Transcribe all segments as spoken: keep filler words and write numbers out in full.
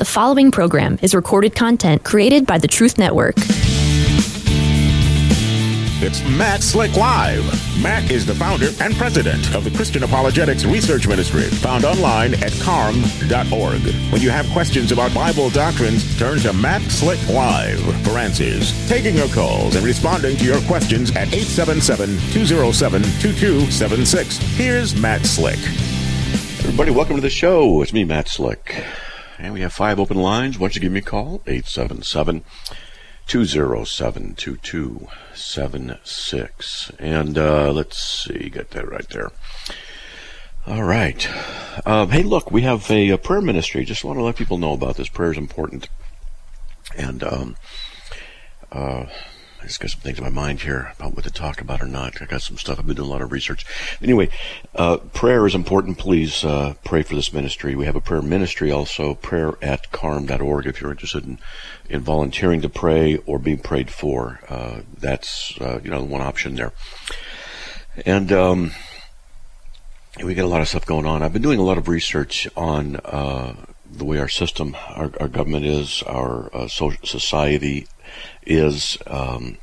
The following program is recorded content created by the Truth Network. It's Matt Slick Live. Matt is the founder and president of the Christian Apologetics Research Ministry, found online at carm dot org. When you have questions about Bible doctrines, turn to Matt Slick Live for answers. Taking your calls and responding to your questions at eight seven seven, two oh seven, two two seven six. Here's Matt Slick. Everybody, welcome to the show. It's me, Matt Slick. And we have five open lines. Why don't you give me a call? eight seven seven, two oh seven, two two seven six. And uh, let's see, got that right there. All right. Um, hey, look, we have a, a prayer ministry. Just want to let people know about this. Prayer is important. And um, uh, I just got some things in my mind here about what to talk about or not. I got some stuff. I've been doing a lot of research. Anyway, uh, prayer is important. Please uh, pray for this ministry. We have a prayer ministry also, prayer at carm dot org, if you're interested in, in volunteering to pray or being prayed for. Uh, that's, uh, you know, one option there. And um, we got a lot of stuff going on. I've been doing a lot of research on uh, the way our system, our, our government is, our uh, social society is, um,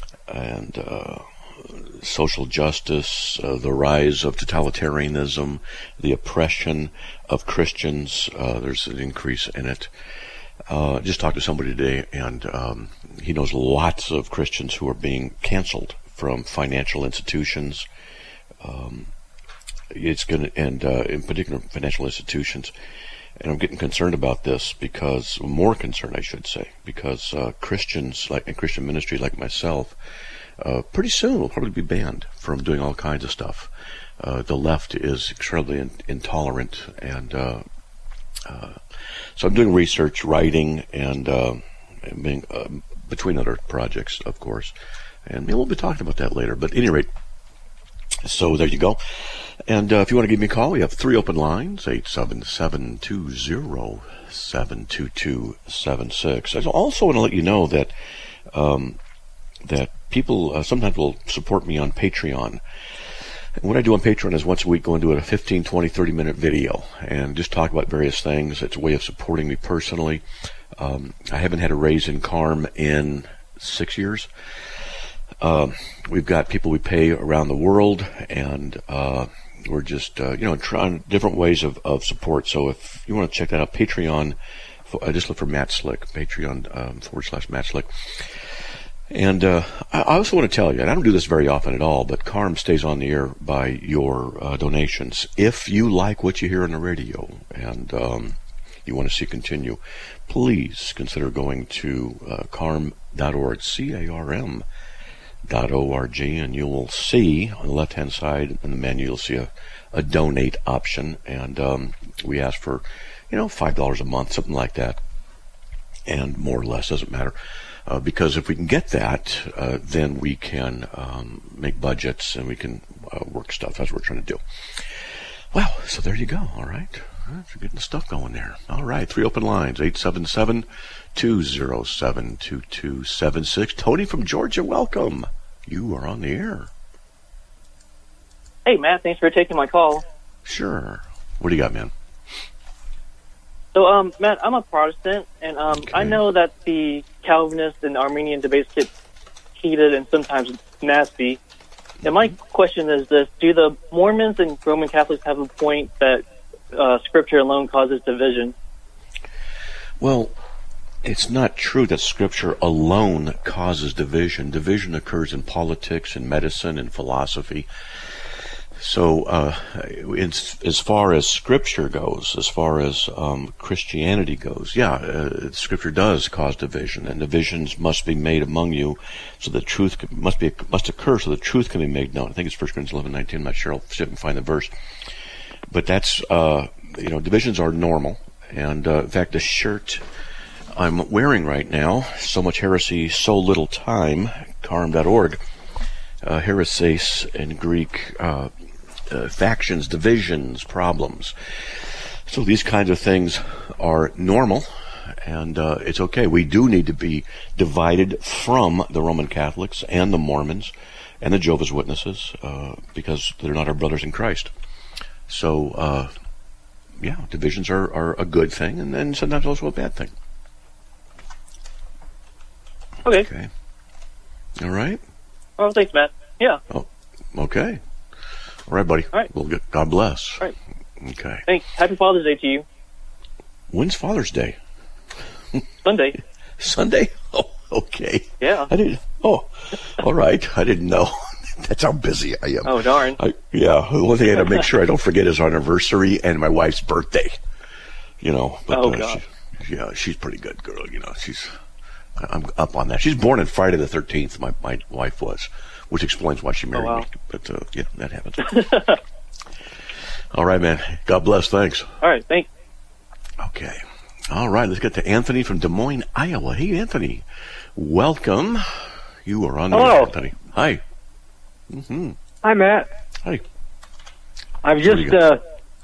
and uh, social justice, uh, the rise of totalitarianism, the oppression of Christians. Uh, there's an increase in it. Uh, just talked to somebody today, and um, he knows lots of Christians who are being canceled from financial institutions. Um, it's going to, and uh, in particular, financial institutions. And I'm getting concerned about this because, more concerned, I should say, because uh, Christians, like in Christian ministry like myself, uh, pretty soon will probably be banned from doing all kinds of stuff. Uh, the left is incredibly in- intolerant, and uh, uh, so I'm doing research, writing, and, uh, and being, uh, between other projects, of course. And maybe we'll be talking about that later. But at any rate, so there you go. And uh, if you want to give me a call, we have three open lines, eight seven seven, two oh seven, two two seven six. I also want to let you know that um, that people uh, sometimes will support me on Patreon. And what I do on Patreon is once a week go into a fifteen, twenty, thirty minute video and just talk about various things. It's a way of supporting me personally. Um, I haven't had a raise in Carm in six years. Uh, we've got people we pay around the world, and uh, we're just, uh, you know, trying different ways of, of support. So if you want to check that out, Patreon, uh, just look for Matt Slick, Patreon um, forward slash Matt Slick. And uh, I also want to tell you, and I don't do this very often at all, but Carm stays on the air by your uh, donations. If you like what you hear on the radio and um, you want to see continue, please consider going to uh, carm dot org, C A R M dot O R G, and you will see on the left-hand side in the menu, you'll see a, a donate option, and um, we ask for, you know, five dollars a month, something like that, and more or less, doesn't matter, uh, because if we can get that, uh, then we can um, make budgets and we can uh, work stuff. That's what we're trying to do. Well, so there you go, all right. Well, you're getting the stuff going there. All right, three open lines, eight seven seven, two oh seven, two two seven six. Tony from Georgia, welcome. You are on the air. Hey, Matt, thanks for taking my call. Sure. What do you got, man? So, um, Matt, I'm a Protestant, and um, Okay. I know that the Calvinist and Arminian debates get heated and sometimes nasty. And my question is this: do the Mormons and Roman Catholics have a point that uh, Scripture alone causes division? Well, it's not true that Scripture alone causes division. Division occurs in politics, in medicine, in philosophy. So, uh, in, as far as Scripture goes, as far as um, Christianity goes, yeah, uh, Scripture does cause division, and divisions must be made among you, so the truth can, must be must occur, so the truth can be made known. I think it's First Corinthians eleven nineteen. I'm not sure. I'll see if I can find the verse. But that's, uh, you know, divisions are normal, and uh, in fact, the shirt I'm wearing right now, So Much Heresy, So Little Time, carm dot org, uh, heresis in Greek, uh, uh, factions, divisions, problems. So these kinds of things are normal, and uh, it's okay. We do need to be divided from the Roman Catholics and the Mormons and the Jehovah's Witnesses uh, because they're not our brothers in Christ. So uh, yeah, divisions are, are a good thing, and then sometimes also a bad thing. Okay. Okay. All right. Well, thanks, Matt. Yeah. Oh, okay. All right, buddy. All right. Well, good- God bless. All right. Okay. Thanks. Happy Father's Day to you. When's Father's Day? Sunday. Sunday? Oh, okay. Yeah. I didn't. Oh, all right. I didn't know. That's how busy I am. Oh, darn. I, yeah. The one thing I had to make sure I don't forget is our anniversary and my wife's birthday. You know. But, Oh, uh, God. She, yeah, she's a pretty good girl. You know, she's. I'm up on that. She's born on Friday the thirteenth. My my wife was, which explains why she married Oh, wow. me. But uh, yeah, that happens. All right, man. God bless. Thanks. All right. Thanks. Okay. All right. Let's get to Anthony from Des Moines, Iowa. Hey, Anthony. Welcome. You are on the Hello. air, Anthony. Hi. Mm-hmm. Hi, Matt. Hi. I've Pretty just good. uh,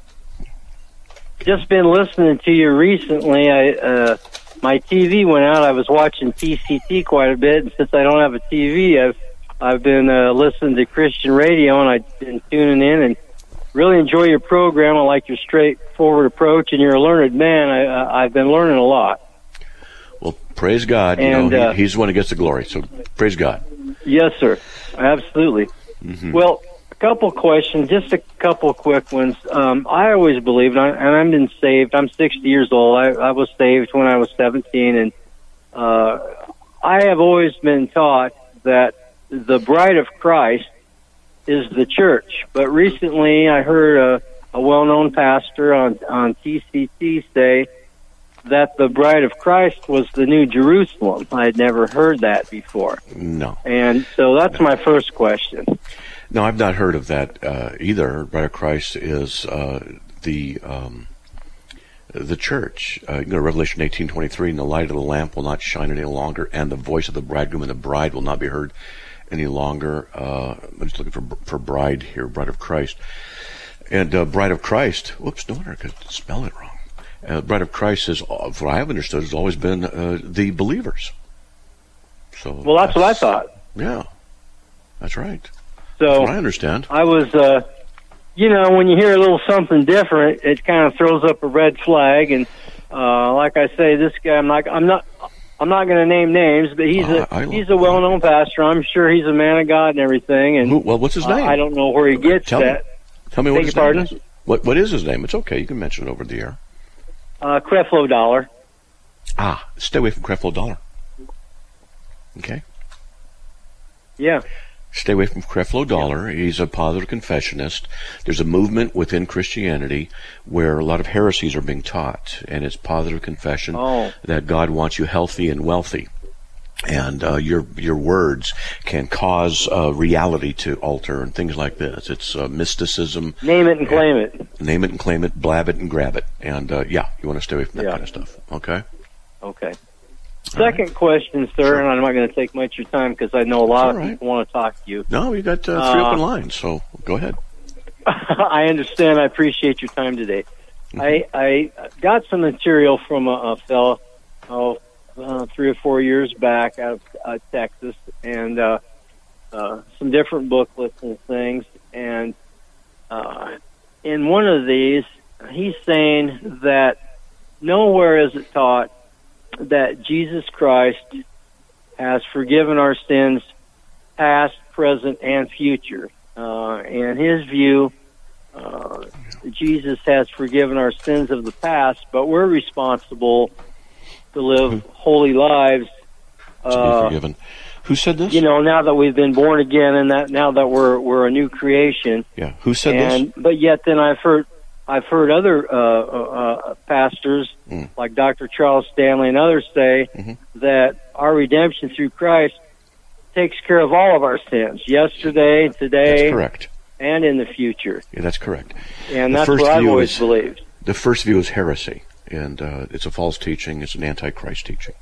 just been listening to you recently. I uh, my T V went out. I was watching T C T quite a bit, and since I don't have a T V, I've I've been uh, listening to Christian radio, and I've been tuning in and really enjoy your program. I like your straightforward approach, and you're a learned man. I, uh, I've been learning a lot. Well, praise God. You And, know, he, uh, he's the one who gets the glory. So praise God. Yes, sir. Absolutely. Mm-hmm. Well, a couple questions, just a couple quick ones. Um, I always believed, and, I, and I've been saved. I'm sixty years old. I, I was saved when I was seventeen, and uh, I have always been taught that the bride of Christ is the church. But recently, I heard a, a well-known pastor on on T C T say that the bride of Christ was the New Jerusalem. I had never heard that before. No. And so that's my first question. No, I've not heard of that uh, either. Bride of Christ is uh, the um, the church. Uh, you know, Revelation eighteen twenty-three, and the light of the lamp will not shine any longer, and the voice of the bridegroom and the bride will not be heard any longer. Uh, I'm just looking for for bride here, bride of Christ. And uh, bride of Christ, whoops, no wonder I could spell it wrong. Uh, bride of Christ is, uh, from what I've understood, has always been uh, the believers. So Well, that's, what I thought. Yeah, that's right. So That's what I understand. I was, uh, you know, when you hear a little something different, it kind of throws up a red flag. And uh, like I say, this guy, I'm not, I'm not, I'm not going to name names, but he's Uh, I a love he's a well-known pastor. I'm sure he's a man of God and everything. And Who, well, what's his uh, name? I don't know where he gets Tell me. that. Tell me what Beg his your name pardon? is. What What is his name? It's okay. You can mention it over the air. Uh, Creflo Dollar. Ah, stay away from Creflo Dollar. Okay. Yeah. Stay away from Creflo Dollar. He's a positive confessionist. There's a movement within Christianity where a lot of heresies are being taught, and it's positive confession Oh. that God wants you healthy and wealthy. And uh, your your words can cause uh, reality to alter and things like this. It's uh, mysticism. Name it and claim it. Name it and claim it, blab it and grab it. And uh, yeah, you want to stay away from that Yeah. kind of stuff. Okay? Okay. Second question, sir, and I'm not going to take much of your time because I know a lot All of right. people want to talk to you. No, you got uh, three Uh, open lines, so go ahead. I understand. I appreciate your time today. Mm-hmm. I, I got some material from a, a fellow oh, uh, three or four years back out of uh, Texas, and uh, uh, some different booklets and things. And uh, in one of these, he's saying that nowhere is it taught that Jesus Christ has forgiven our sins, past, present, and future. Uh, in his view, uh, Jesus has forgiven our sins of the past, but we're responsible to live holy lives. To be Uh, forgiven. Who said this? you know, now that we've been born again, and that now that we're we're a new creation. Yeah. Who said and this? but yet, then I've heard I've heard other uh, uh, pastors Mm. like Doctor Charles Stanley and others say Mhm. that our redemption through Christ takes care of all of our sins, yesterday, today, That's correct. and in the future. Yeah, that's correct. And The that's first what I've view always is- believed. The first view is heresy, and uh, it's a false teaching. It's an antichrist teaching.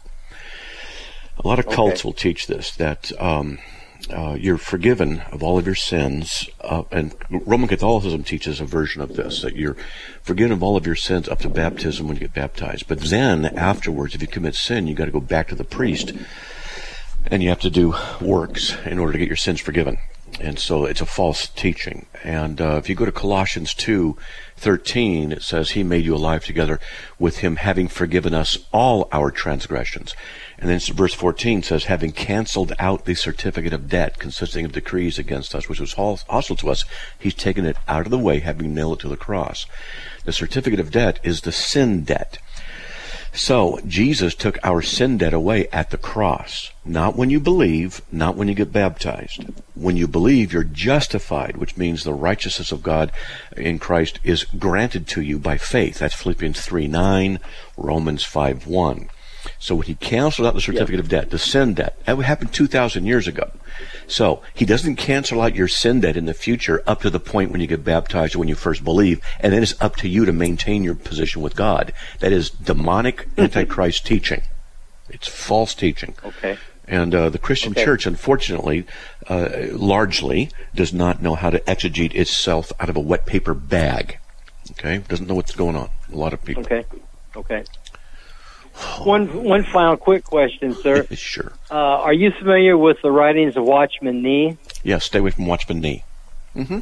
A lot of cults Okay. will teach this, that um, uh, you're forgiven of all of your sins, uh, and Roman Catholicism teaches a version of this, that you're forgiven of all of your sins up to baptism when you get baptized. But then, afterwards, if you commit sin, you got to go back to the priest, and you have to do works in order to get your sins forgiven. And so it's a false teaching. And uh, if you go to Colossians two thirteen, it says, He made you alive together with Him, having forgiven us all our transgressions. And then verse fourteen says, having canceled out the certificate of debt consisting of decrees against us, which was hostile to us, He's taken it out of the way, having nailed it to the cross. The certificate of debt is the sin debt. So Jesus took our sin debt away at the cross. Not when you believe, not when you get baptized. When you believe, you're justified, which means the righteousness of God in Christ is granted to you by faith. That's Philippians three nine, Romans five one. So when He canceled out the certificate yep. of debt, the sin debt, that happened two thousand years ago. So He doesn't cancel out your sin debt in the future up to the point when you get baptized or when you first believe, and then it's up to you to maintain your position with God. That is demonic Antichrist teaching. It's false teaching. Okay. And uh, the Christian okay. church, unfortunately, uh, largely does not know how to exegete itself out of a wet paper bag. Okay? Doesn't know what's going on. A lot of people. Okay. Okay. One one final quick question, sir. Sure. Uh, are you familiar with the writings of Watchman Nee? Yeah, stay away from Watchman Nee. Mm-hmm.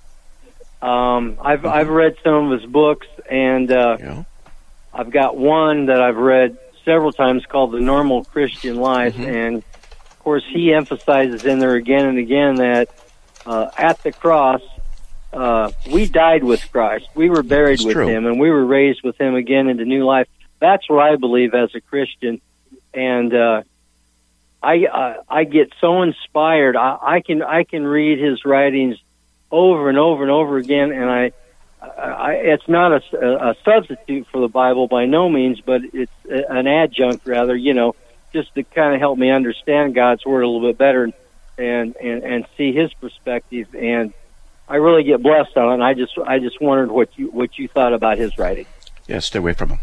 Um, I've mm-hmm. I've read some of his books, and uh, yeah. I've got one that I've read several times called The Normal Christian Life, mm-hmm. and of course he emphasizes in there again and again that uh, at the cross uh, we died with Christ, we were buried That's with true. Him, and we were raised with Him again into new life. That's what I believe as a Christian, and uh, I uh, I get so inspired. I, I can I can read his writings over and over and over again, and I, I it's not a, a substitute for the Bible by no means, but it's an adjunct rather. You know, just to kind of help me understand God's Word a little bit better, and and and see His perspective. And I really get blessed on it. And I just I just wondered what you what you thought about his writing. Yeah, stay away from him.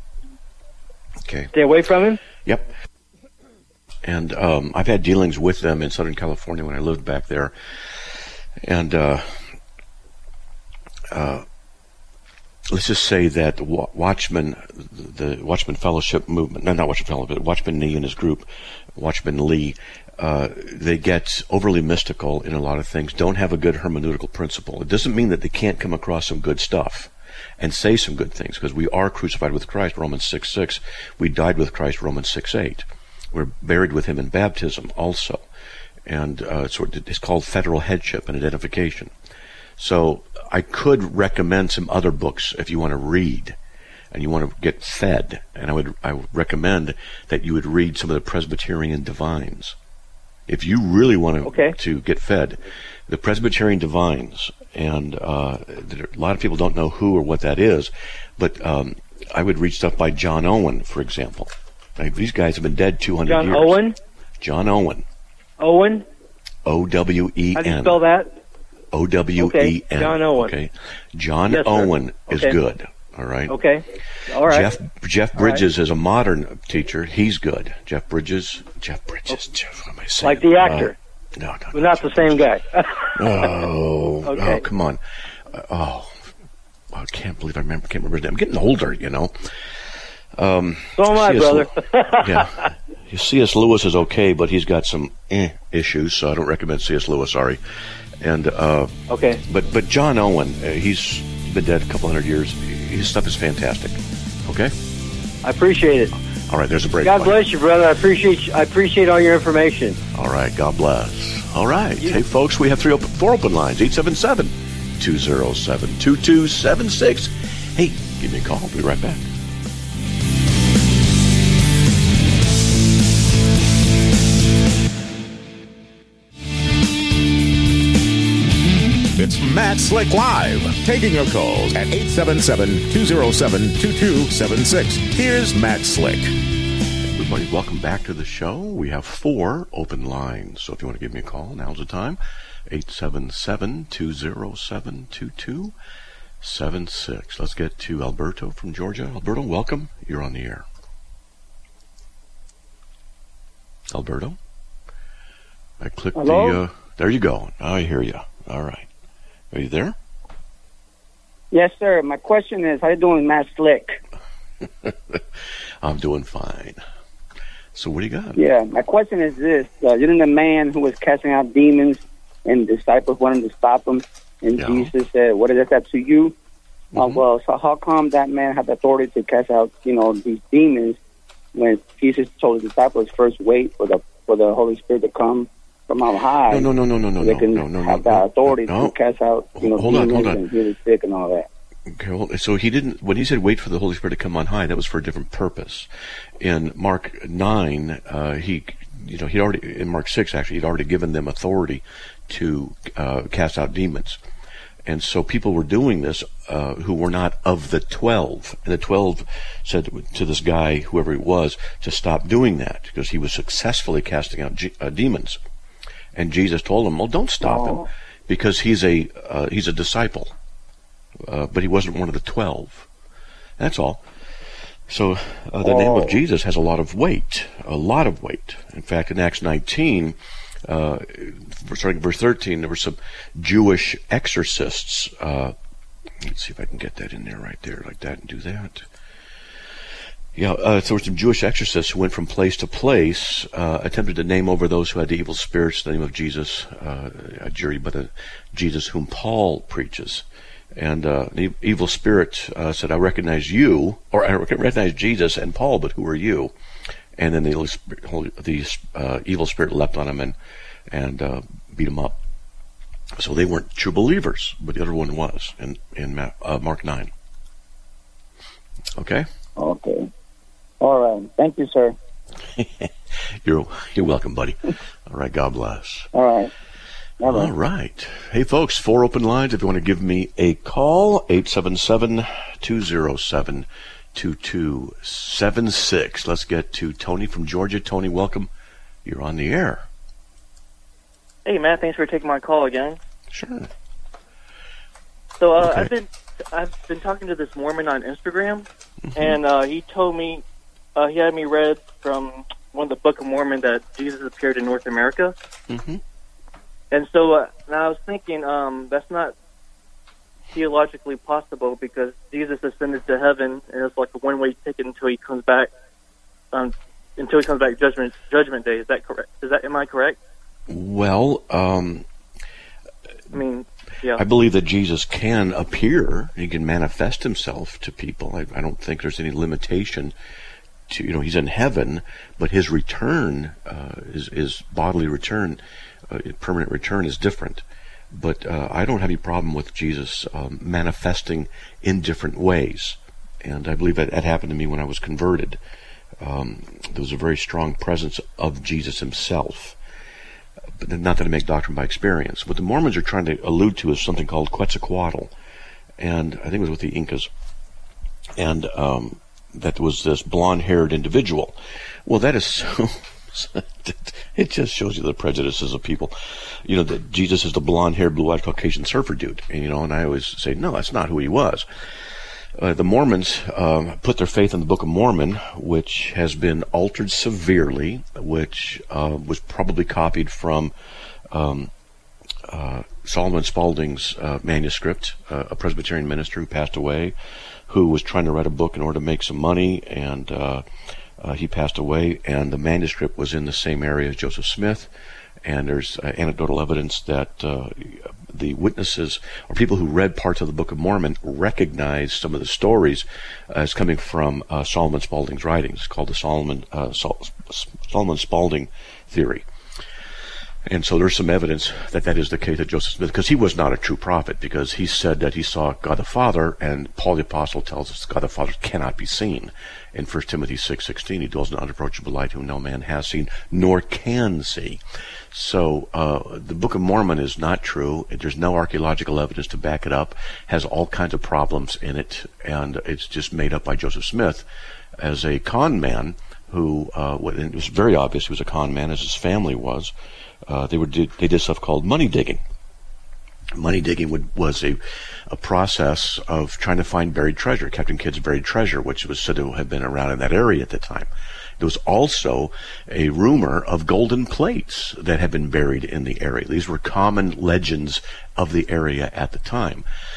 Okay. Stay away from him? Yep. And um, I've had dealings with them in Southern California when I lived back there. And uh, uh, let's just say that Watchman, the Watchman Fellowship movement, no, not Watchman Fellowship, but Watchman Nee and his group, Watchman Lee, uh, they get overly mystical in a lot of things, don't have a good hermeneutical principle. It doesn't mean that they can't come across some good stuff and say some good things, because we are crucified with Christ, Romans six six. We died with Christ, Romans six eight. We're buried with Him in baptism also. And uh, so it's called federal headship and identification. So I could recommend some other books if you want to read and you want to get fed. And I would I would recommend that you would read some of the Presbyterian Divines. If you really want to, okay. to get fed, the Presbyterian Divines, and uh, a lot of people don't know who or what that is, but um, I would read stuff by John Owen, for example. Like, these guys have been dead two hundred John years. John Owen? John Owen. Owen? O W E N. How do you spell that? O W E N. Okay, John Owen. Okay. John yes, Owen okay. is good. All right. Okay. All right. Jeff Jeff Bridges right. is a modern teacher. He's good. Jeff Bridges. Jeff Bridges. Okay. Jeff, what am I saying? Like the actor. Uh, no, no, but no, not Jeff the same Bridges. guy. oh, okay. oh, come on. Uh, oh, I can't believe I remember. Can't remember his name. I'm getting older, you know. Um, so am I, brother. yeah. C S. Lewis is okay, but he's got some eh issues, so I don't recommend C S. Lewis. Sorry. And uh, okay. But but John Owen, uh, he's been dead a couple hundred years. His stuff is fantastic. Okay. I appreciate it. All right. There's a break. God bless you, brother. I appreciate you, I appreciate all your information. All right. God bless. All right. You. Hey, folks, we have three open, four open lines: eight seven seven, two zero seven, two two seven six. Hey, give me a call. I'll be right back. It's Matt Slick Live, taking your calls at eight seven seven, two zero seven, two two seven six. Here's Matt Slick. Everybody, welcome back to the show. We have four open lines, so if you want to give me a call, now's the time. eight seven seven, two zero seven, two two seven six. Let's get to Alberto from Georgia. Alberto, welcome. You're on the air. Alberto? I clicked Hello? the... Uh, there you go. I hear you. All right. Are you there? Yes, sir. My question is, how you doing, Matt Slick? I'm doing fine. So what do you got? Yeah, my question is this. Uh, you're the man who was casting out demons and the disciples wanted to stop him, and Yeah. Jesus said, "What is that to you?" Uh, Mhm. well, so how come that man had the authority to cast out, you know, these demons when Jesus told his disciples first wait for the for the Holy Spirit to come from out high? No, no, no, no, no, so they no, can no, no, have no, that no, authority no. to cast out, you know, Hold on, demons hold on. and heal the sick and all that. Okay, well, so he didn't, when he said wait for the Holy Spirit to come on high, that was for a different purpose. In Mark nine, uh, he, you know, he'd already, in Mark six actually, he'd already given them authority to uh, cast out demons. And so people were doing this uh, who were not of the twelve. And the twelve said to this guy, whoever he was, to stop doing that because he was successfully casting out ge- uh, demons. And Jesus told him, well, don't stop Oh. him because he's a uh, he's a disciple. Uh, but he wasn't one of the twelve. That's all. So uh, the name Oh. of Jesus has a lot of weight, a lot of weight. In fact, in Acts nineteen, uh, starting verse thirteen, there were some Jewish exorcists. Uh, let's see if I can get that in there right there, like that, and do that. Yeah, uh, there were some Jewish exorcists who went from place to place, uh, attempted to name over those who had the evil spirits the name of Jesus, uh, a jury, but a Jesus whom Paul preaches. And uh, the evil spirit uh, said, I recognize you, or I recognize Jesus and Paul, but who are you? And then the, the uh, evil spirit leapt on him and, and uh, beat him up. So they weren't true believers, but the other one was in, in uh, Mark nine. Okay? Okay. All right. Thank you, sir. You're you're welcome, buddy. All right, God bless. All right. All right. All right. Hey, folks, four open lines. If you want to give me a call, eight seven seven, two oh seven, two two seven six. Let's get to Tony from Georgia. Tony, welcome. You're on the air. Hey, Matt, thanks for taking my call again. Sure. So uh, Okay. I've been I've been talking to this Mormon on Instagram, Mm-hmm. and uh, he told me uh, he had me read from one of the Book of Mormon that Jesus appeared in North America. Mm-hmm. And so uh, now I was thinking um, that's not theologically possible because Jesus ascended to heaven, and it's like a one-way ticket until he comes back. Um, until he comes back judgment Judgment Day. Is that correct? Is that am I correct? Well, um, I mean, yeah. I believe that Jesus can appear. He can manifest himself to people. I, I don't think there's any limitation to, you know, he's in heaven, but his return, uh, his, his bodily return, uh, permanent return is different. But uh, I don't have any problem with Jesus um, manifesting in different ways. And I believe that, that happened to me when I was converted. Um, there was a very strong presence of Jesus himself. But not that I make doctrine by experience. What the Mormons are trying to allude to is something called Quetzalcoatl. And I think it was with the Incas. And um, that was this blonde-haired individual. Well, that is so... it just shows you the prejudices of people. You know, that Jesus is the blonde-haired, blue-eyed Caucasian surfer dude. And, you know, and I always say, no, that's not who he was. Uh, the Mormons uh, put their faith in the Book of Mormon, which has been altered severely, which uh, was probably copied from um, uh, Solomon Spaulding's uh, manuscript, uh, a Presbyterian minister who passed away, who was trying to write a book in order to make some money, and uh, uh, he passed away, and the manuscript was in the same area as Joseph Smith, and there's uh, anecdotal evidence that uh, the witnesses or people who read parts of the Book of Mormon recognized some of the stories as coming from uh, Solomon Spaulding's writings. It's called the Solomon uh, Sol- Solomon Spaulding theory. And so there's some evidence that that is the case of Joseph Smith, because he was not a true prophet, because he said that he saw God the Father, and Paul the Apostle tells us God the Father cannot be seen. In First Timothy six sixteen, he dwells in unapproachable light whom no man has seen, nor can see. So uh, the Book of Mormon is not true. There's no archaeological evidence to back it up, has all kinds of problems in it, and it's just made up by Joseph Smith as a con man who, uh, it was very obvious he was a con man, as his family was. Uh, they were did, they did stuff called money digging. Money digging would, was a, a process of trying to find buried treasure, Captain Kidd's buried treasure, which was said to have been around in that area at the time. There was also a rumor of golden plates that had been buried in the area. These were common legends of the area at the time.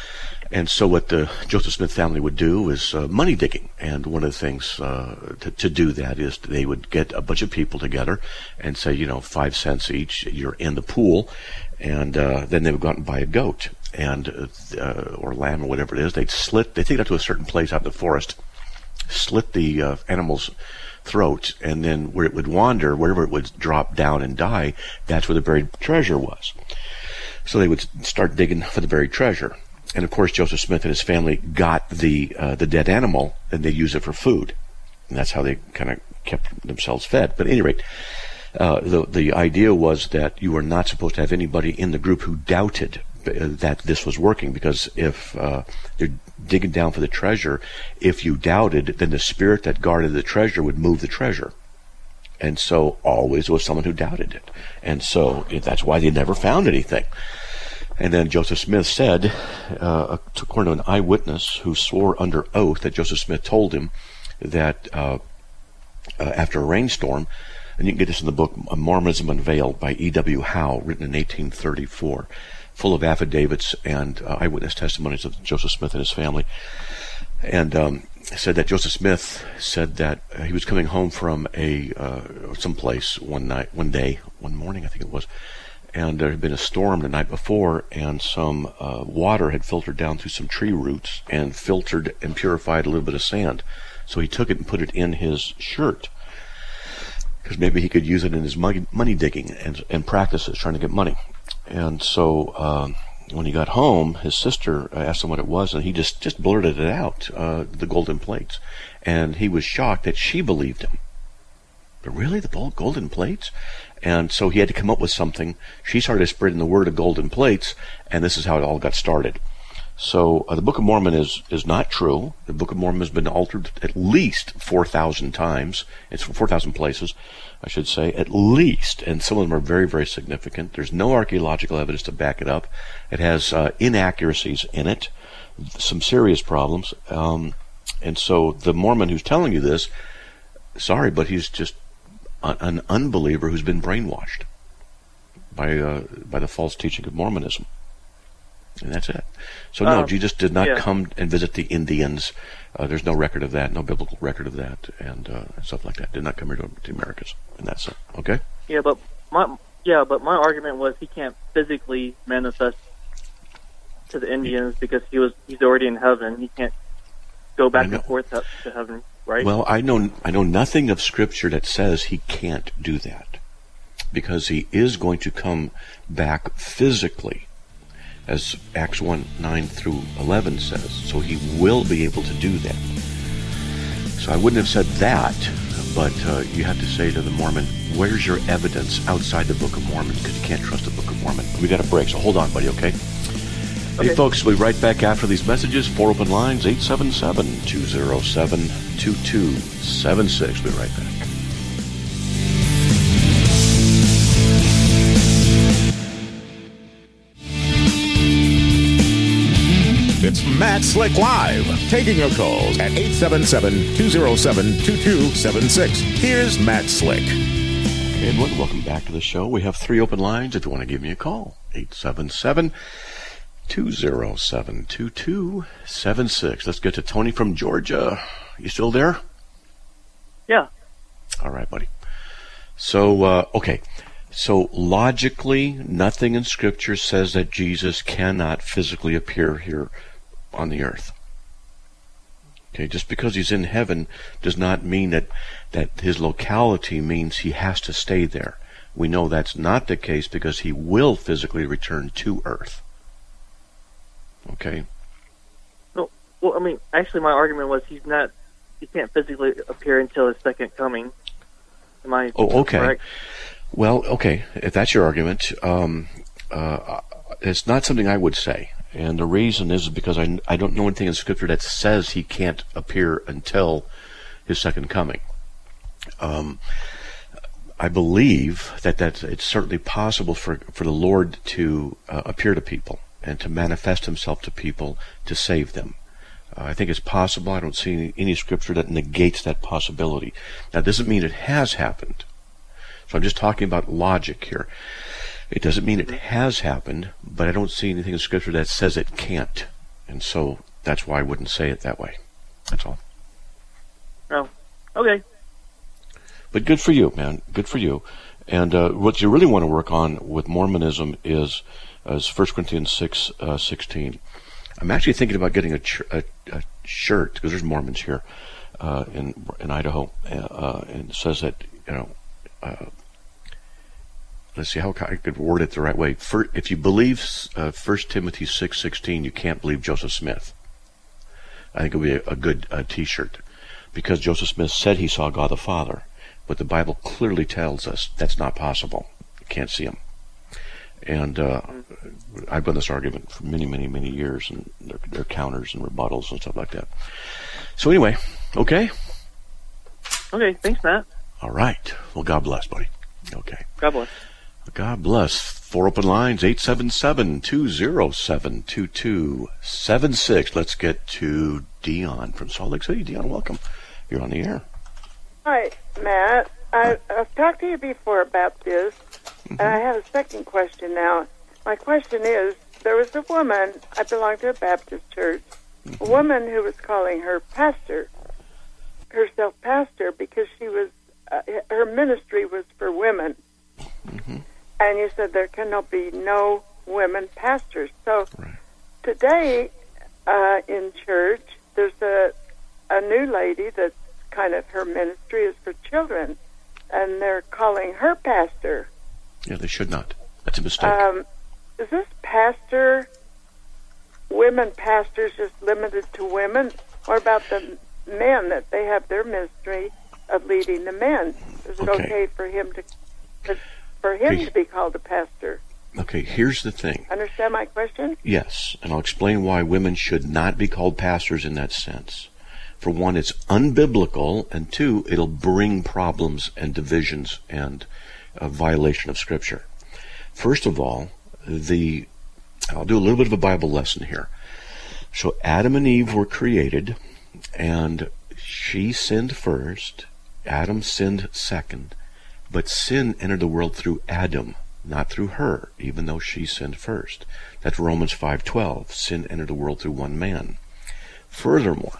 And so what the Joseph Smith family would do is uh, money digging. And one of the things uh, to, to do that is they would get a bunch of people together and say, you know, five cents each, you're in the pool. And uh, then they would go out and buy a goat and uh, or lamb or whatever it is. They'd slit, they'd take it up to a certain place out in the forest, slit the uh, animal's throat, and then where it would wander, wherever it would drop down and die, that's where the buried treasure was. So they would start digging for the buried treasure. And of course, Joseph Smith and his family got the uh, the dead animal, and they used it for food. And that's how they kind of kept themselves fed. But at any rate, uh, the, the idea was that you were not supposed to have anybody in the group who doubted that this was working, because if uh, they're digging down for the treasure, if you doubted, then the spirit that guarded the treasure would move the treasure. And so always was someone who doubted it. And so that's why they never found anything. And then Joseph Smith said, uh, according to an eyewitness who swore under oath that Joseph Smith told him that uh, uh, after a rainstorm, and you can get this in the book Mormonism Unveiled by E W Howe, written in eighteen thirty-four, full of affidavits and uh, eyewitness testimonies of Joseph Smith and his family. And um, said that Joseph Smith said that uh, he was coming home from a uh, someplace one night, one day, one morning, I think it was, and there had been a storm the night before, and some uh, water had filtered down through some tree roots and filtered and purified a little bit of sand. So he took it and put it in his shirt, because maybe he could use it in his money, money digging and, and practices, trying to get money. And so uh, when he got home, his sister asked him what it was, and he just, just blurted it out, uh, the golden plates. And he was shocked that she believed him. But really, the golden plates? And so he had to come up with something. She started spreading the word of golden plates, and this is how it all got started. So uh, the Book of Mormon is, is not true. The Book of Mormon has been altered at least four thousand times. It's four thousand places, I should say, at least. And some of them are very, very significant. There's no archaeological evidence to back it up. It has uh, inaccuracies in it, some serious problems. Um, and so the Mormon who's telling you this, sorry, but he's just a, an unbeliever who's been brainwashed by uh, by the false teaching of Mormonism. And that's it. So no, um, Jesus did not yeah. come and visit the Indians. Uh, there's no record of that, no biblical record of that, and uh, stuff like that. Did not come here to the Americas, and that's it. Okay. Yeah, but my yeah, but my argument was he can't physically manifest to the Indians because he was he's already in heaven. He can't go back and forth to, to heaven, right? Well, I know I know nothing of Scripture that says he can't do that, because he is going to come back physically, as Acts one, nine through eleven says. So he will be able to do that. So I wouldn't have said that, but uh, you have to say to the Mormon, where's your evidence outside the Book of Mormon? Because you can't trust the Book of Mormon. We got a break, so hold on, buddy, okay? Okay. Hey, folks, we'll be right back after these messages. Four open lines, eight seven seven, two zero seven, two two seven six. We'll be right back. It's Matt Slick Live, taking your calls at eight seven seven, two zero seven, two two seven six. Here's Matt Slick. Okay, everyone, welcome back to the show. We have three open lines if you want to give me a call. eight seven seven, two zero seven, two two seven six. Let's get to Tony from Georgia. You still there? Yeah. All right, buddy. So, uh, okay. So logically, nothing in Scripture says that Jesus cannot physically appear here on the earth. Okay, just because he's in heaven does not mean that, that his locality means he has to stay there. We know that's not the case because he will physically return to earth. Okay? No, well, I mean, actually my argument was he's not, he can't physically appear until his second coming. Am I oh, okay. correct? Well, okay, if that's your argument, um, uh, it's not something I would say. And the reason is because I, I don't know anything in Scripture that says he can't appear until his second coming. Um, I believe that, that it's certainly possible for, for the Lord to uh, appear to people and to manifest himself to people to save them. Uh, I think it's possible. I don't see any, any Scripture that negates that possibility. That doesn't mean it has happened. So I'm just talking about logic here. It doesn't mean it has happened, but I don't see anything in Scripture that says it can't. And so that's why I wouldn't say it that way. That's all. Oh, okay. But good for you, man. Good for you. And uh, what you really want to work on with Mormonism is, is First Corinthians six uh, sixteen. I'm actually thinking about getting a, ch- a, a shirt, because there's Mormons here uh, in in Idaho, uh, and it says that, you know, uh, let's see how I could word it the right way. For, if you believe uh, First Timothy six sixteen, you can't believe Joseph Smith. I think it would be a, a good uh, T-shirt, because Joseph Smith said he saw God the Father, but the Bible clearly tells us that's not possible. You can't see him. And uh, I've run this argument for many, many, many years, and there, there are counters and rebuttals and stuff like that. So anyway, okay? Okay, thanks, Matt. All right. Well, God bless, buddy. Okay. God bless. God bless. Four open lines, eight seven seven, two zero seven, two two seven six. Let's get to Dion from Salt Lake City. Dion, welcome. You're on the air. Hi, Matt. I, I've talked to you before about this, mm-hmm. and I have a second question now. My question is, there was a woman, I belong to a Baptist church, mm-hmm. a woman who was calling her pastor, herself pastor, because she was, uh, her ministry was for women. Mm-hmm. And you said there can be no women pastors. So right. today uh, in church, there's a, a new lady that's kind of her ministry is for children, and they're calling her pastor. Yeah, they should not. That's a mistake. Um, is this pastor, women pastors, just limited to women? Or about the men, that they have their ministry of leading the men? Is it okay, okay for him to, to for him okay. to be called a pastor? Okay, here's the thing. Understand my question? Yes, and I'll explain why women should not be called pastors in that sense. For one, it's unbiblical, and two, it'll bring problems and divisions and a violation of Scripture. First of all, the I'll do a little bit of a Bible lesson here. So Adam and Eve were created, and she sinned first, Adam sinned second, but sin entered the world through Adam, not through her, even though she sinned first. That's Romans five twelve. Sin entered the world through one man. Furthermore,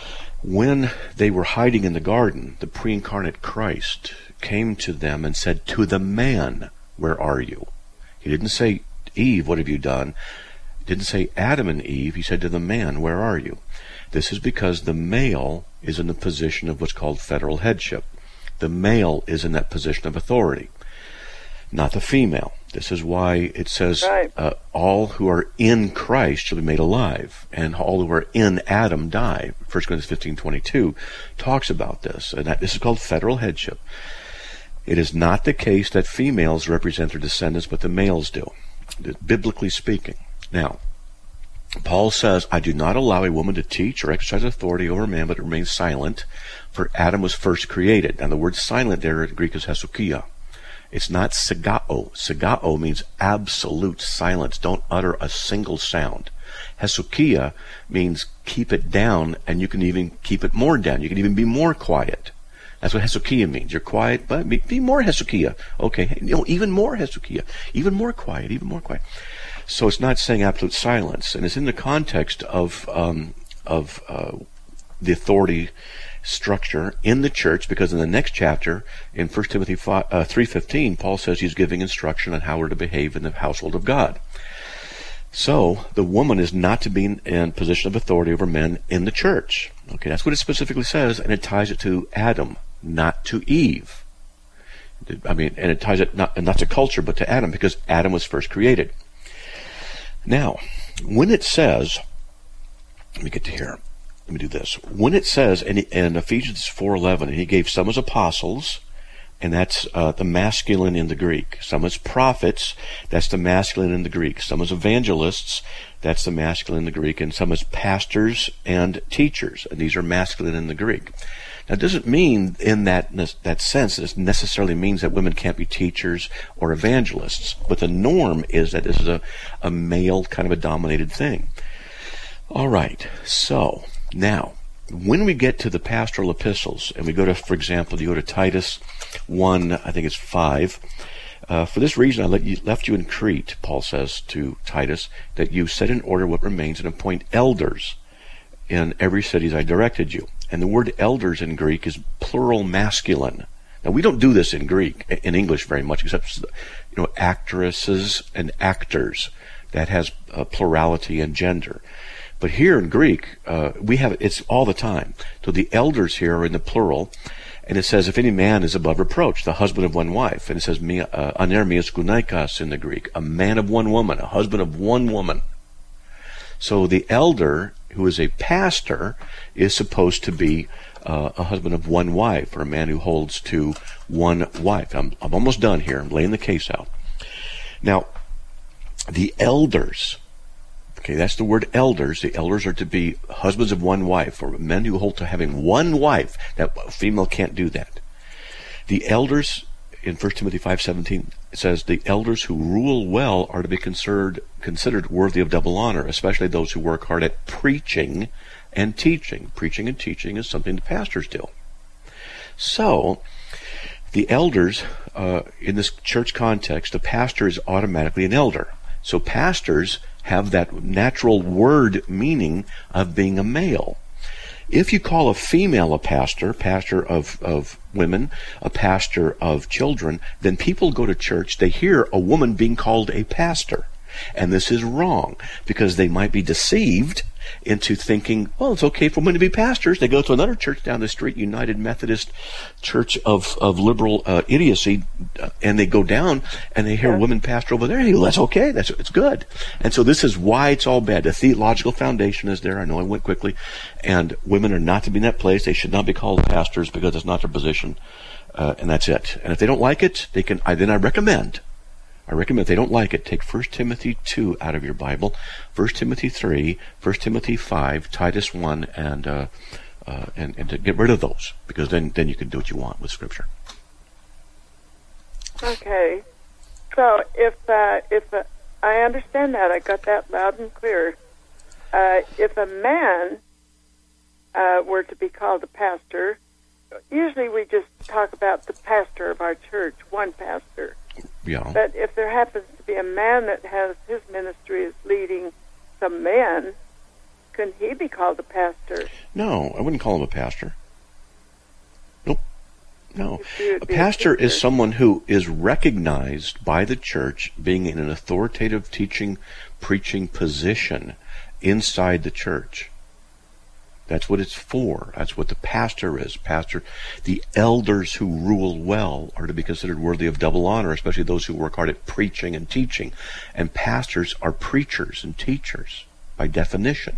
when they were hiding in the garden, the pre-incarnate Christ came to them and said, to the man, where are you? He didn't say, Eve, what have you done? He didn't say Adam and Eve. He said to the man, where are you? This is because the male is in the position of what's called federal headship. The male is in that position of authority, not the female. This is why it says right. uh, all who are in Christ shall be made alive, and all who are in Adam die. First Corinthians fifteen twenty-two talks about this, and that, this is called federal headship. It is not the case that females represent their descendants, but the males do, biblically speaking. Now, Paul says, I do not allow a woman to teach or exercise authority over a man, but remain silent, for Adam was first created. And the word silent there in Greek is hesukia. It's not sigao. Sigao means absolute silence. Don't utter a single sound. Hesukia means keep it down, and you can even keep it more down. You can even be more quiet. That's what hesukia means. You're quiet, but be, be more hesukia. Okay, you know, even more hesukia. Even more quiet, even more quiet. So it's not saying absolute silence, and it's in the context of um, of uh, the authority structure in the church, because in the next chapter, in First Timothy three fifteen, Paul says he's giving instruction on how we're to behave in the household of God. So the woman is not to be in, in position of authority over men in the church. Okay, that's what it specifically says, and it ties it to Adam, not to Eve. I mean, and it ties it not, not to culture, but to Adam, because Adam was first created. Now, when it says, let me get to here. Let me do this. When it says in, in Ephesians four eleven, he gave some as apostles, and that's uh, the masculine in the Greek. Some as prophets, that's the masculine in the Greek. Some as evangelists, that's the masculine in the Greek. And some as pastors and teachers, and these are masculine in the Greek. Now, it doesn't mean in that that sense that it necessarily means that women can't be teachers or evangelists, but the norm is that this is a, a male kind of a dominated thing. All right, so now, when we get to the pastoral epistles, and we go to, for example, you go to Titus one, I think it's five, Uh, for this reason, I let you, left you in Crete, Paul says to Titus, that you set in order what remains and appoint elders in every city as I directed you. And the word elders in Greek is plural masculine. Now, we don't do this in Greek, in English very much, except, you know, actresses and actors. That has uh, plurality and gender. But here in Greek, uh, we have, it's all the time. So the elders here are in the plural, and it says, if any man is above reproach, the husband of one wife. And it says, uh, anermias gunaikas in the Greek, a man of one woman, a husband of one woman. So the elder, who is a pastor, is supposed to be uh, a husband of one wife, or a man who holds to one wife. I'm, I'm almost done here. I'm laying the case out. Now, the elders, okay, that's the word elders. The elders are to be husbands of one wife, or men who hold to having one wife. That female can't do that. The elders, in First Timothy five seventeen, it says, the elders who rule well are to be considered, considered worthy of double honor, especially those who work hard at preaching and teaching. Preaching and teaching is something the pastors do. So, the elders, uh, in this church context, the pastor is automatically an elder. So pastors have that natural word meaning of being a male. If you call a female a pastor, pastor of, of women, a pastor of children, then people go to church, they hear a woman being called a pastor. And this is wrong, because they might be deceived into thinking, well, it's okay for women to be pastors. They go to another church down the street, United Methodist Church of, of Liberal uh, Idiocy, uh, and they go down and they hear a woman pastor over there. Hey, well, that's okay. That's it's good. And so this is why it's all bad. The theological foundation is there. I know I went quickly. And women are not to be in that place. They should not be called pastors because it's not their position. Uh, and that's it. And if they don't like it, they can. I, then I recommend I recommend if they don't like it, take First Timothy two out of your Bible, First Timothy three, First Timothy five, Titus one, and uh, uh, and, and to get rid of those, because then, then you can do what you want with Scripture. Okay. So if uh, if uh, I understand that, I got that loud and clear. Uh, if a man uh, were to be called a pastor, usually we just talk about the pastor of our church, one pastor. Yeah. But if there happens to be a man that has his ministry is leading some men, couldn't he be called a pastor? No, I wouldn't call him a pastor. Nope. No. A A pastor teacher. is someone who is recognized by the church being in an authoritative teaching, preaching position inside the church. That's what it's for. That's what the pastor is. Pastor, the elders who rule well are to be considered worthy of double honor, especially those who work hard at preaching and teaching. And pastors are preachers and teachers by definition.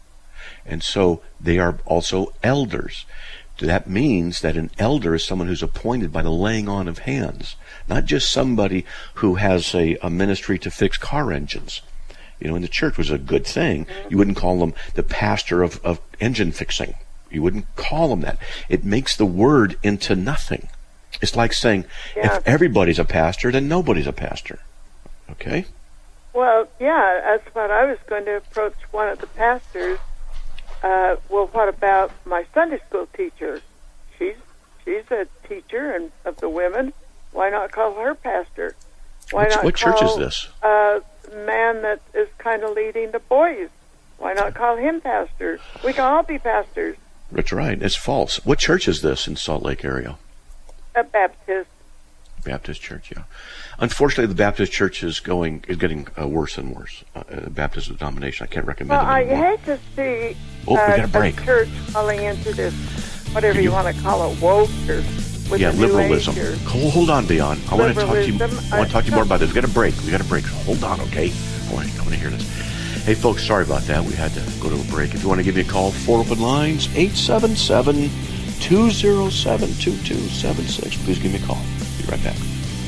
And so they are also elders. That means that an elder is someone who's appointed by the laying on of hands, not just somebody who has a, a ministry to fix car engines. You know, in the church was a good thing. You wouldn't call them the pastor of, of engine fixing. You wouldn't call them that. It makes the word into nothing. It's like saying, Yeah. if everybody's a pastor, then nobody's a pastor. Okay? Well, yeah, that's what I was going to approach one of the pastors. Uh, well, what about my Sunday school teacher? She's she's a teacher and of the women. Why not call her pastor? Why What's- not what church call, is this? Uh, man that is kind of leading the boys. Why not call him pastor? We can all be pastors. That's right. It's false. What church is this in Salt Lake area? A Baptist. Baptist church, yeah. Unfortunately, the Baptist church is going is getting uh, worse and worse. Uh, uh, Baptist denomination. I can't recommend Well, it I anymore. hate to see Oh, we uh, got a break. church falling into this, whatever Can you, you- want to call it, woke or with yeah, the New liberalism. Age or- Hold, hold on, Dion. I want to talk to you. Liberalism. I want to talk to you more about this. We got a break. We got a break. Hold on, okay? I want to, I want to hear this. Hey, folks, sorry about that. We had to go to a break. If you want to give me a call, four open lines, eight seven seven, two zero seven, two two seven six. Please give me a call. Be right back.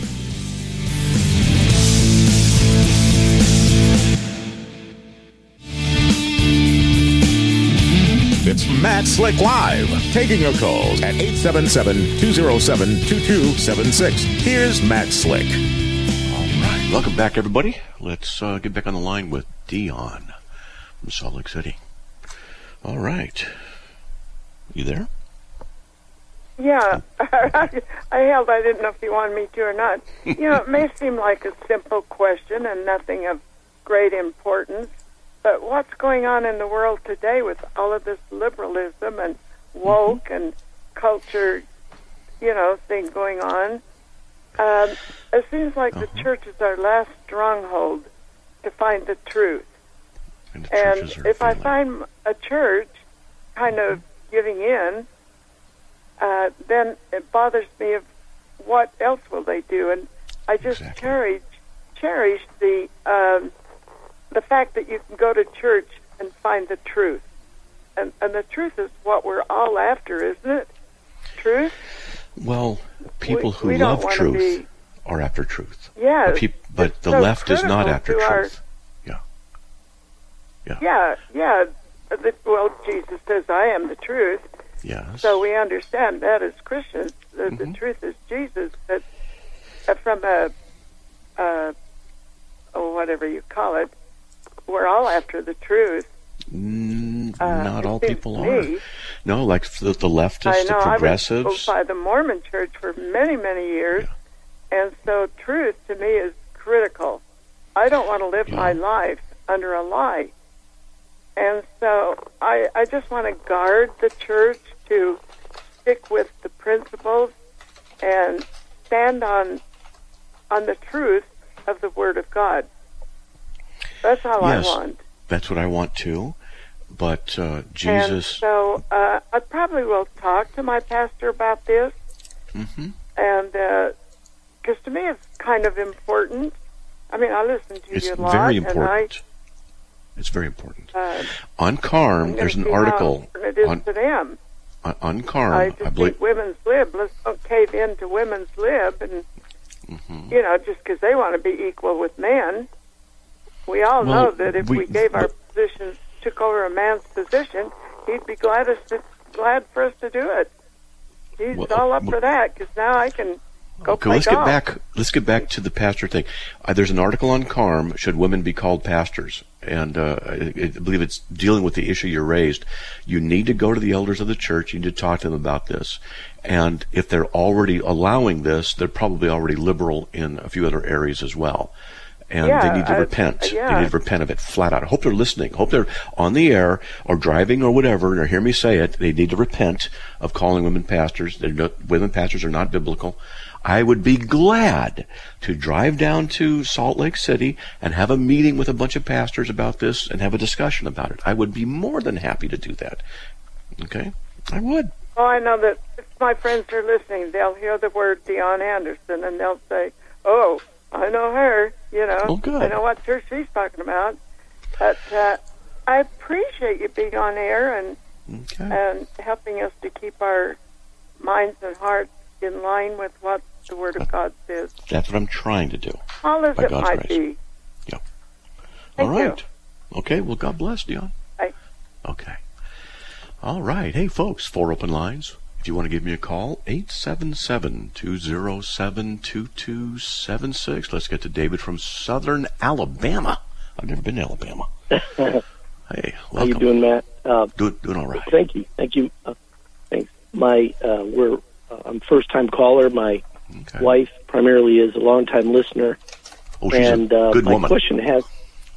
It's Matt Slick Live, taking your calls at eight seven seven, two zero seven, two two seven six. Here's Matt Slick. All right. Welcome back, everybody. Let's uh, get back on the line with Dion from Salt Lake City. All right. You there? Yeah, I held. I didn't know if you wanted me to or not. You know, it may seem like a simple question and nothing of great importance, but what's going on in the world today with all of this liberalism and woke mm-hmm. and culture, you know, thing going on? Um, it seems like uh-huh. the church is our last stronghold to find the truth. And, and if failing. I find a church kind of giving in, uh, then it bothers me of what else will they do. And I just exactly. cherish cherish the um, the fact that you can go to church and find the truth. And, and the truth is what we're all after, isn't it? Truth? Well, people we, who we love truth be, are after truth. Yes. But, peop- but the so left is not after to truth. Our, yeah. Yeah. Yeah, yeah. The, well, Jesus says, I am the truth. Yes. So we understand that as Christians, that mm-hmm. the truth is Jesus. But uh, from a, uh, oh, whatever you call it, we're all after the truth. Mm, uh, not all people are. Me. No, like the, the leftists, I know, the progressives. I was by the Mormon Church for many, many years, yeah. and so truth to me is critical. I don't want to live yeah. my life under a lie. And so I, I just want to guard the church to stick with the principles and stand on on the truth of the Word of God. That's all yes, I want. That's what I want too. But uh, Jesus... And so uh, I probably will talk to my pastor about this. Mm-hmm. And because uh, to me it's kind of important. I mean, I listen to it's you a lot. Very important. And I, It's very important. Uh, on Carm, there's an article. How it is on, to them. On, on Carm, I just I believe. think women's lib. Let's don't cave in to women's lib, and mm-hmm. you know, just because they want to be equal with men. We all well, know that if we, we gave our positions, took over a man's position, he'd be glad us to, glad for us to do it. He's well, all up well, for that because now I can. Go okay, let's golf. get back. Let's get back to the pastor thing. Uh, there's an article on Carm. Should women be called pastors? And uh, I, I believe it's dealing with the issue you raised. You need to go to the elders of the church. You need to talk to them about this. And if they're already allowing this, they're probably already liberal in a few other areas as well. And yeah, they need to I, repent. Yeah. They need to repent of it flat out. I hope they're listening. I hope they're on the air or driving or whatever, or hear me say it. They need to repent of calling women pastors. They're not, women pastors are not biblical. I would be glad to drive down to Salt Lake City and have a meeting with a bunch of pastors about this and have a discussion about it. I would be more than happy to do that. Okay? I would. Oh, I know that if my friends are listening, they'll hear the word Dion Anderson and they'll say, oh, I know her, you know. Oh, good. I know what church she's talking about. But uh, I appreciate you being on air and okay. and helping us to keep our minds and hearts in line with what the Word of God says. That's what I'm trying to do. All as by it God's might grace. be. Yeah. Thank All right. You. Okay, well, God bless, Dion. Bye. Okay. All right. Hey, folks, four open lines. If you want to give me a call, eight seven seven, two zero seven, two two seven six. Let's get to David from Southern Alabama. I've never been to Alabama. Hey, welcome. How you doing, Matt? Uh, Do, doing all right. Thank you. Thank you. Uh, thanks. My, uh, we're, uh, I'm a first-time caller. My okay. wife primarily is a long-time listener. Oh, she's and, a good uh, my woman. question has...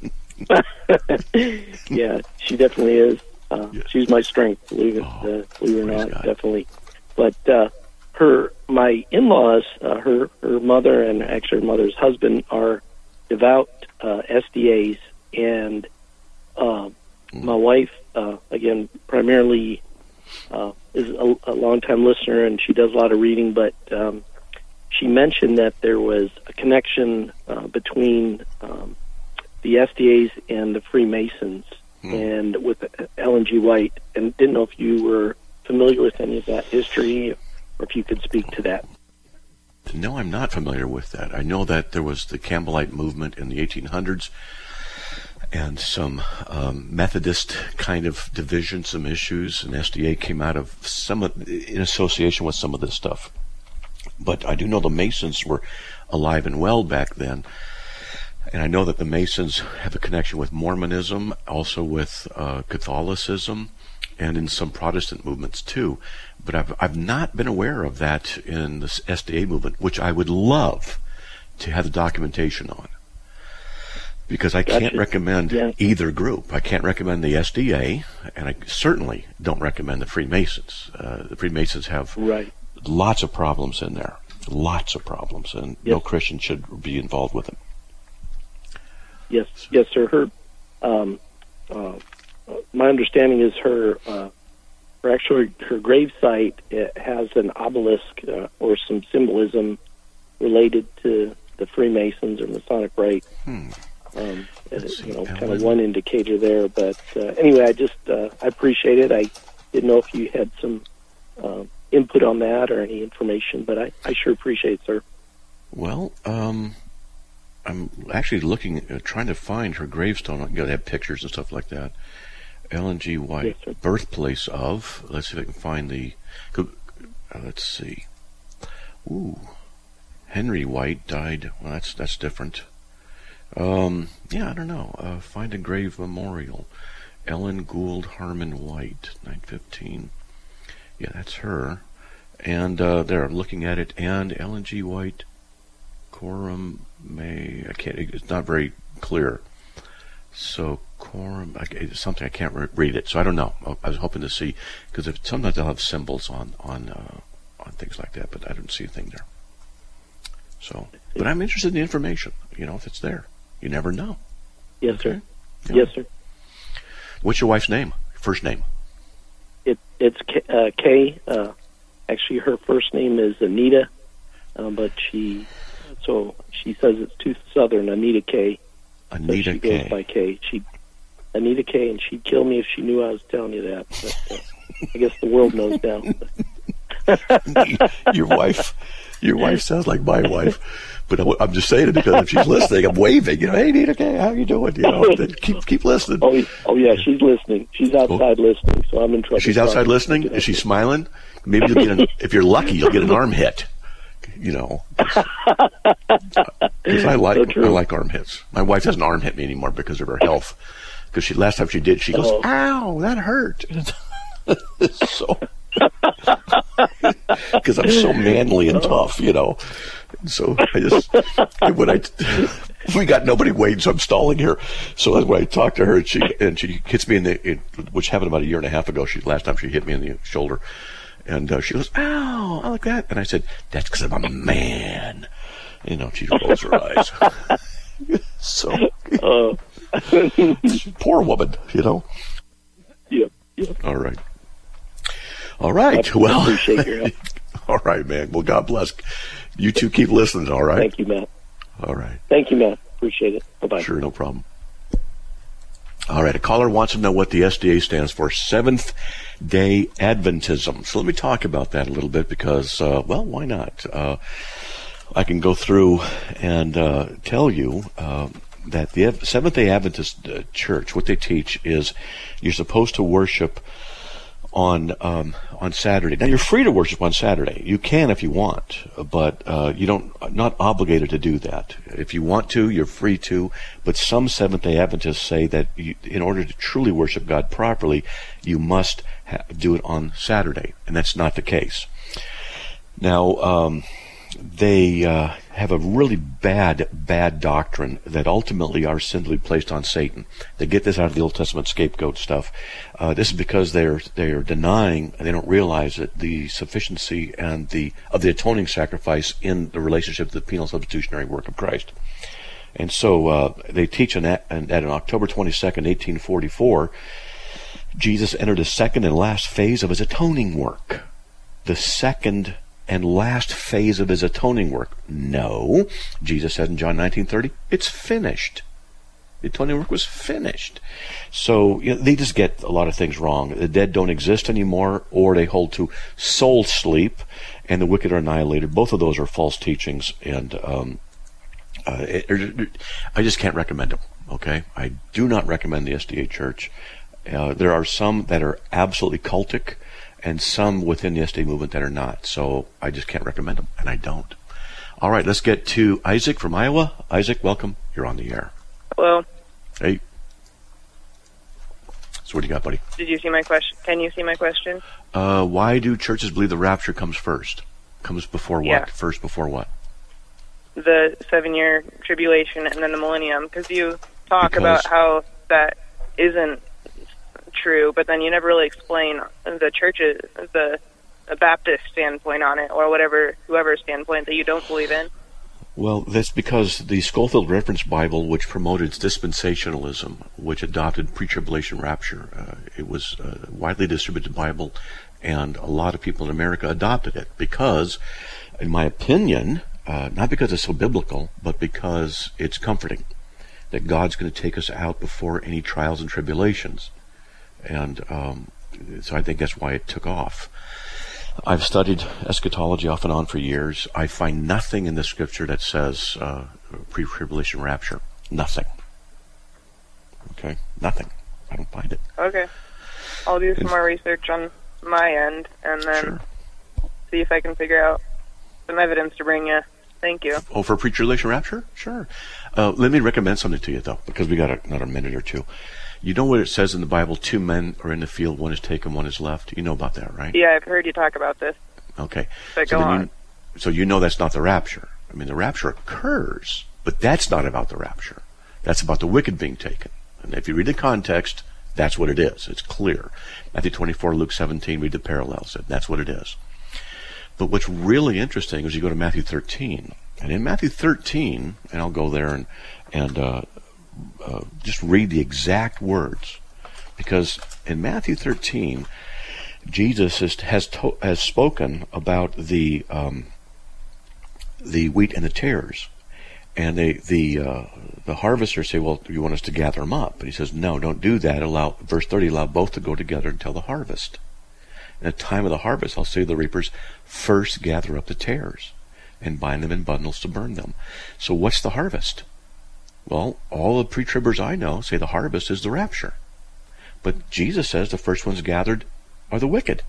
yeah, she definitely is. Uh, yes. She's my strength, believe it, oh, uh, believe it or not, God. Definitely. But uh, her, my in-laws, uh, her, her mother and actually her mother's husband are devout uh, S D As, and uh, mm. my wife, uh, again, primarily uh, is a, a long-time listener, and she does a lot of reading. But um, she mentioned that there was a connection uh, between um, the S D As and the Freemasons. Hmm. And with Ellen G. White, and didn't know if you were familiar with any of that history, or if you could speak to that. No, I'm not familiar with that. I know that there was the Campbellite movement in the eighteen hundreds, and some um, Methodist kind of division, some issues, and S D A came out of some of, in association with some of this stuff. But I do know the Masons were alive and well back then. And I know that the Masons have a connection with Mormonism, also with uh, Catholicism, and in some Protestant movements too. But I've I've not been aware of that in the S D A movement, which I would love to have the documentation on. Because I can't gotcha. recommend yeah. either group. I can't recommend the S D A, and I certainly don't recommend the Freemasons. Uh, the Freemasons have right. lots of problems in there. Lots of problems, and yes. no Christian should be involved with them. Yes, yes, sir. Her, um, uh, my understanding is her, uh, her actually her gravesite has an obelisk uh, or some symbolism related to the Freemasons or Masonic Rite. Hmm. Um, you know, kind of one indicator there. But uh, anyway, I just uh, I appreciate it. I didn't know if you had some uh, input on that or any information, but I, I sure appreciate it, sir. Well, um, I'm actually looking, uh, trying to find her gravestone. I'm going to have pictures and stuff like that. Ellen G. White, yes, birthplace of. Let's see if I can find the. Uh, let's see. Ooh, Henry White died. Well, that's that's different. Um, yeah, I don't know. Uh, find a grave memorial. Ellen Gould Harmon White, nine fifteen. Yeah, that's her. And uh, there, I'm looking at it. And Ellen G. White, Coram May. I can't. It's not very clear. So Coram, I, it's something I can't re- read it. So I don't know. I was hoping to see because sometimes they'll have symbols on on uh, on things like that, but I don't see a thing there. So, but I'm interested in the information. You know, if it's there. You never know. Yes, okay? sir. Yeah. Yes, sir. What's your wife's name? First name? It it's K. Uh, Kay. Uh, actually, her first name is Anita, uh, but she so she says it's too southern. Anita Kay. Anita so she Kay. goes by Kay. She Anita Kay, and she'd kill me if she knew I was telling you that. But, uh, I guess the world knows now. Your wife, your wife sounds like my wife. But I'm just saying it because if she's listening, I'm waving. You know, hey, Nita Kay, how you doing? You know, keep keep listening. Oh, oh yeah, she's listening. She's outside oh. listening, so I'm in trouble. She's outside listening. Is she smiling? Maybe you'll get an, if you're lucky, you'll get an arm hit. You know, because I like so I like arm hits. My wife doesn't arm hit me anymore because of her health. Because she last time she did, she goes, oh. "Ow, that hurt." So. Because I'm so manly and tough, you know. So I just when I we got nobody waiting, so I'm stalling here. So when I talk to her, and she and she hits me in the in, which happened about a year and a half ago. She last time she hit me in the shoulder, and uh, she goes, "Ow, I like that." And I said, "That's because I'm a man." You know, she rolls her eyes. So uh. poor woman, you know. Yeah. Yeah. All right. All right. I well, appreciate your help. All right, man. Well, God bless. You two keep listening, all right? Thank you, Matt. All right. Thank you, Matt. Appreciate it. Bye-bye. Sure, no problem. All right. A caller wants to know what the S D A stands for, Seventh-day Adventism. So let me talk about that a little bit because, uh, well, why not? Uh, I can go through and uh, tell you uh, that the Seventh-day Adventist uh, Church, what they teach is you're supposed to worship on um, on Saturday. Now you're free to worship on Saturday. You can if you want, but uh, you don't not obligated to do that. If you want to, you're free to. But some Seventh-day Adventists say that you, in order to truly worship God properly, you must ha- do it on Saturday, and that's not the case. Now um, they uh, have a really bad, bad doctrine that ultimately are simply placed on Satan. They get this out of the Old Testament scapegoat stuff. Uh, this is because they're they're denying, and they don't realize that the sufficiency and the of the atoning sacrifice in the relationship to the penal substitutionary work of Christ. And so uh, they teach an, that on October twenty-second, eighteen forty-four, Jesus entered the second and last phase of his atoning work. The second and last phase of his atoning work. No, Jesus said in John nineteen thirty, it's finished. The atoning work was finished. So you know, they just get a lot of things wrong. The dead don't exist anymore, or they hold to soul sleep, and the wicked are annihilated. Both of those are false teachings, and um, uh, it, it, I just can't recommend them. Okay, I do not recommend the S D A Church. Uh, there are some that are absolutely cultic, and some within the S D A movement that are not. So I just can't recommend them, and I don't. All right, let's get to Isaac from Iowa. Isaac, welcome. You're on the air. Hello. Hey. So what do you got, buddy? Did you see my question? Can you see my question? Uh, why do churches believe the rapture comes first? Comes before what? Yeah. First before what? The seven-year tribulation and then the millennium. Because you talk Because- about how that isn't true, but then you never really explain the church's, the, the Baptist standpoint on it, or whatever, whoever standpoint that you don't believe in. Well, that's because the Schofield Reference Bible, which promoted dispensationalism, which adopted pre-tribulation rapture, uh, it was a widely distributed Bible, and a lot of people in America adopted it because, in my opinion, uh, not because it's so biblical, but because it's comforting, that God's going to take us out before any trials and tribulations. And um, so I think that's why it took off. I've studied eschatology off and on for years. I find nothing in the scripture that says uh, pre-tribulation rapture. Nothing. Okay? Nothing. I don't find it. Okay. I'll do some It's- more research on my end, and then Sure. see if I can figure out some evidence to bring you. Thank you. Oh, for pre-tribulation rapture? Sure. Uh, let me recommend something to you, though, because we got a, another minute or two. You know what it says in the Bible? Two men are in the field, one is taken, one is left. You know about that, right? Yeah, I've heard you talk about this. Okay. But so go then on. You, so you know that's not the rapture. I mean, the rapture occurs, but that's not about the rapture. That's about the wicked being taken. And if you read the context, that's what it is. It's clear. Matthew twenty-four, Luke seventeen, read the parallels. That's what it is. But what's really interesting is you go to Matthew thirteen. And in Matthew thirteen, and I'll go there and, and uh, uh, just read the exact words. Because in Matthew thirteen, Jesus is, has to, has spoken about the um, the wheat and the tares, and they the uh, the harvesters say, "Well, you want us to gather them up?" But he says, "No, don't do that. Allow verse thirty, allow both to go together until the harvest. In the time of the harvest, I'll say to the reapers, first gather up the tares, and bind them in bundles to burn them." So, what's the harvest? Well, all the pre-tribbers I know say the harvest is the rapture, but Jesus says the first ones gathered are the wicked.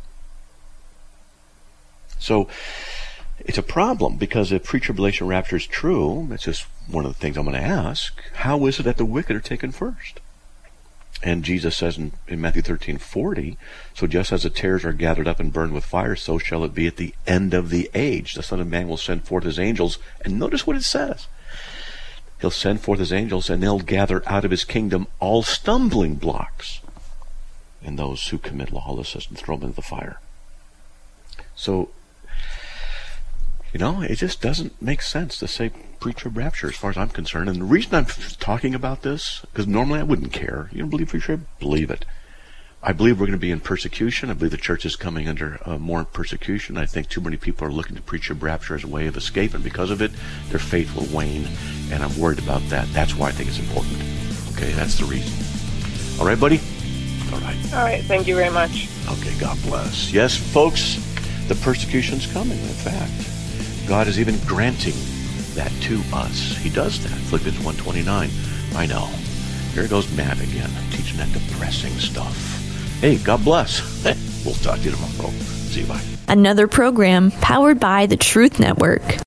So it's a problem, because if pre-tribulation rapture is true, that's just one of the things I'm going to ask, how is it that the wicked are taken first? And Jesus says in, in Matthew thirteen forty, so just as the tares are gathered up and burned with fire, so shall it be at the end of the age. The Son of Man will send forth his angels, and notice what it says. He'll send forth his angels, and they'll gather out of his kingdom all stumbling blocks, and those who commit lawlessness, and throw them into the fire. So, you know, it just doesn't make sense to say pre-trib rapture as far as I'm concerned. And the reason I'm talking about this, because normally I wouldn't care. You don't believe pre-trib? Believe it. I believe we're going to be in persecution. I believe the church is coming under uh, more persecution. I think too many people are looking to pre-trib rapture as a way of escape, and because of it, their faith will wane, and I'm worried about that. That's why I think it's important. Okay, that's the reason. All right, buddy? All right. All right. Thank you very much. Okay, God bless. Yes, folks, the persecution's coming, in fact. God is even granting that to us. He does that. Philippians one twenty-nine. I know. Here goes Matt again, teaching that depressing stuff. Hey, God bless. We'll talk to you tomorrow. See you. Bye. Another program powered by the Truth Network.